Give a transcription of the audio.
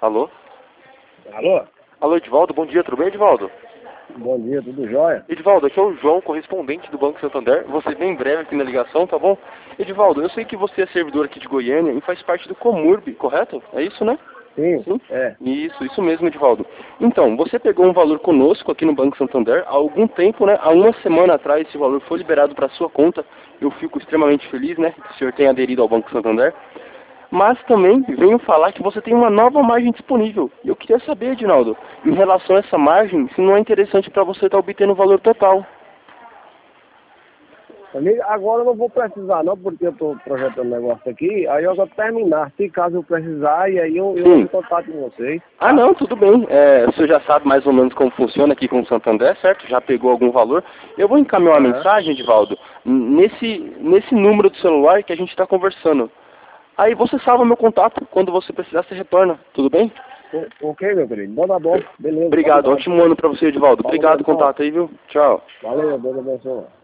Alô? Alô? Alô, Edivaldo, bom dia, tudo bem, Edivaldo? Bom dia, tudo jóia? Edivaldo, aqui é o João, correspondente do Banco Santander. Você bem breve aqui na ligação, tá bom? Edivaldo, eu sei que você é servidor aqui de Goiânia e faz parte do Comurb, correto? É isso, né? Sim, Sim? é. Isso mesmo, Edivaldo. Então, você pegou um valor conosco aqui no Banco Santander há algum tempo, né? Há uma semana atrás esse valor foi liberado para sua conta. Eu fico extremamente feliz, né? Que o senhor tenha aderido ao Banco Santander. Mas também venho falar que você tem uma nova margem disponível. E eu queria saber, Edinaldo, em relação a essa margem, se não é interessante para você estar obtendo o valor total. Amigo, agora eu não vou precisar não, porque eu estou projetando um negócio aqui, aí eu vou terminar, se caso eu precisar, e aí eu Sim. entro em contato com vocês. Ah, não, tudo bem. Você já sabe mais ou menos como funciona aqui com o Santander, certo? Já pegou algum valor. Eu vou encaminhar uma Aham. mensagem, Edivaldo, nesse número do celular que a gente está conversando. Aí você salva meu contato. Quando você precisar, você retorna. Tudo bem? Ok, meu querido, bom, tá bom, beleza. Obrigado. Ótimo ano para você, Edivaldo. Falou, Obrigado, meu irmão. contato aí, viu? Tchau. Valeu, Deus abençoe.